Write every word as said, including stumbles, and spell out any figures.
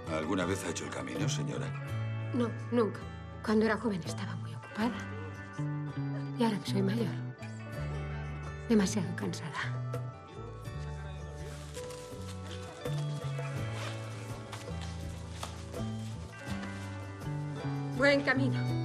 ¿Alguna vez ha hecho el camino, señora? No, nunca. Cuando era joven estaba muy ocupada. Y ahora que soy mayor, demasiado cansada. Buen camino.